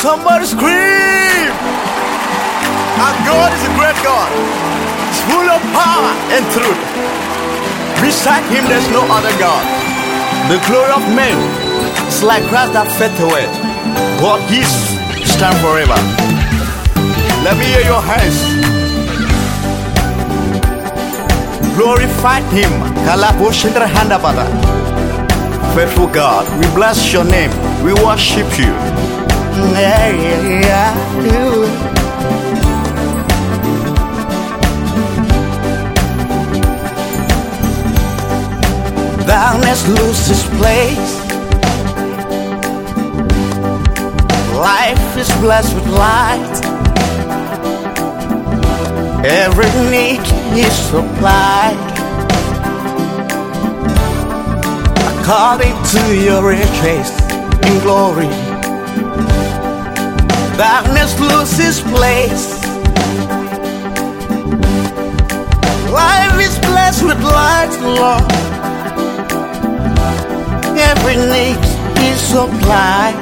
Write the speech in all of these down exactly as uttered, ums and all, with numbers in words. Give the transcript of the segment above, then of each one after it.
Somebody scream! Our God is a great God. He's full of power and truth. Beside him there's no other God. The glory of men is like grass that fades away. God gives stand forever. Let me hear your hands. Glorify him. Faithful God, we bless your name. We worship you. Yeah, yeah, yeah. Darkness loses place. Life is blessed with light. Every need is supplied according to your riches in glory. Darkness loses place. Life is blessed with light, Lord. Every need is supplied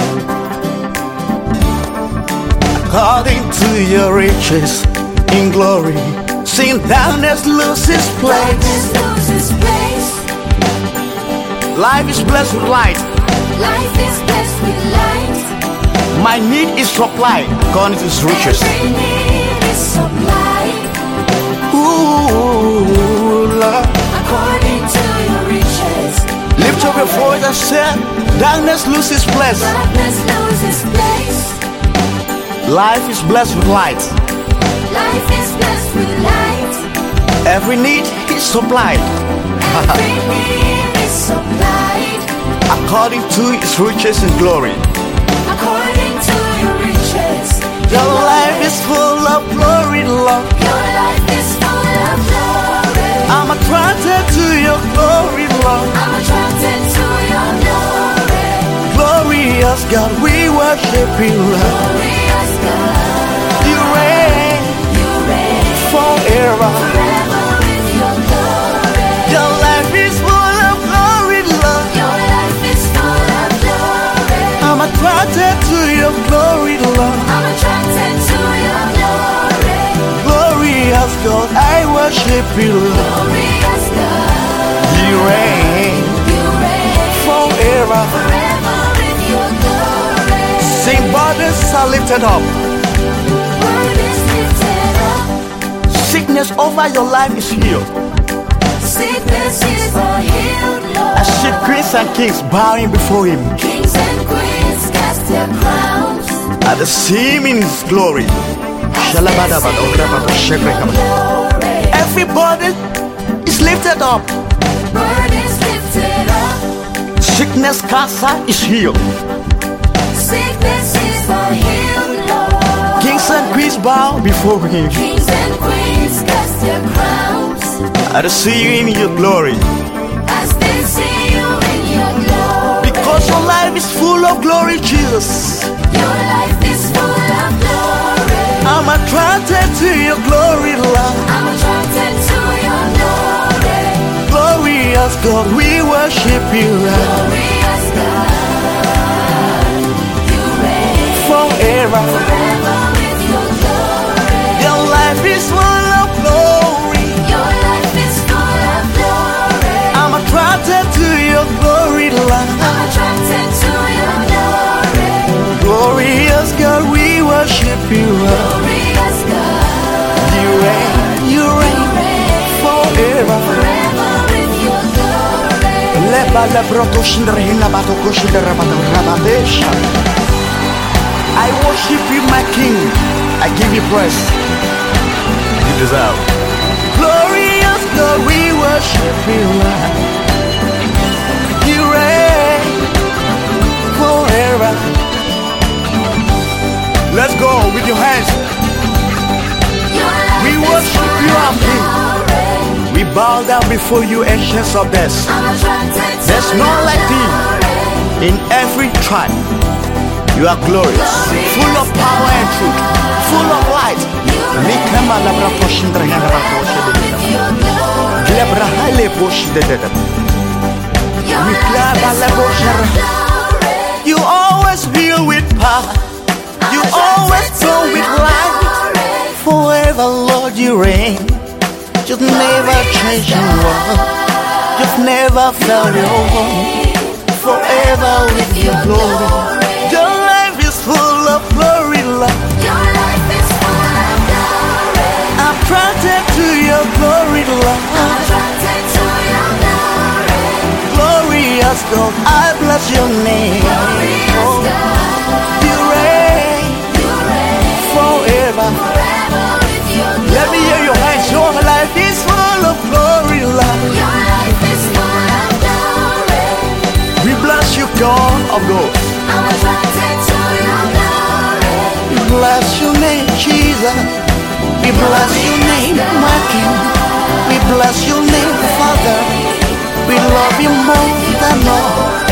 according to your riches in glory. Sing, darkness loses place. Darkness loses place. Life is blessed with light. Life is blessed with light. My need is supplied according to his riches. Every need is supplied. Ooh, Lord. According to your riches. Lift up your voice and say, darkness loses place. Darkness loses place. Life is blessed with light. Life is blessed with light. Every need is supplied. Every need is supplied. According to his riches and glory. According to your riches. Your life is full of glory, Lord. Your life is full of glory. I'm attracted to your glory, Lord. I'm attracted to your glory. Glorious God, we worship you, Lord. Glorious God. You reign, you reign forever. forever with your glory. Your life is full of glory, Lord. Your life is full of glory. I'm attracted to your glory, Lord. I'm attracted to your glory. Glorious God, I worship you, Lord. Glorious God. You reign, you reign forever. forever with your glory. Sing, burdens are lifted up. Burdens lifted up. Sickness over your life is healed. Sickness is for healed, Lord. I see queens and kings bowing before him. Kings and queens cast their crowns. At the see him in his glory. Everybody is lifted up. Burdens lifted up. Sickness, cancer is healed. Sickness is for healed, Lord. Kings and queens bow before him. Kings and queens cast their crowns. At the see you in your glory. As they see you in your glory. Because your life is full of glory, Jesus. Your life is full of glory. I'm attracted to your glory, Lord. I'm attracted to your glory. Glorious God, we worship you, Lord. Glorious God. You reign Forever. forever with your glory. Your life is full of glory. Your life is full of glory. I'm attracted to your glory, Lord. I'm attracted to your glory. Glorious God, we worship you, Lord. Glorious God. You reign, you You reign reign forever. forever with your glory. Leba lebroto shindrehina batoko shinderabato rabadesha. I worship you, my King. I give you praise. You deserve. Glorious God, we worship you, Lord. You reign forever. Let's go with your hands. Your life We is worship full you, of our King. glory. We bow down before you, ancients of death. I'm attracted to There's your none like thee. glory. In every tribe, you are glorious, full of power and truth, full of light. Mikama labra poshindra yana batoshe de. With your glory. Lebra hale poshi de de. Your Mikla life is bala full boshara. of glory. You always heal with power. you reign. You've never changed your word. You've never felt your home. Forever with your glory. Your life is full of glory, Lord. Your life is full of glory. I'm attracted to your glory, Lord. Attracted to your glory. Glorious God, I bless your name. Glorious God. You reign You reign forever. forever with your glory. Let me hear your hands. Your life is full of glory, Lord. Your life is full of glory. We bless you, God of God. I'm attracted to your glory. We bless your name, Jesus. We bless your name, my King. We bless your name, Father. We love you more than all.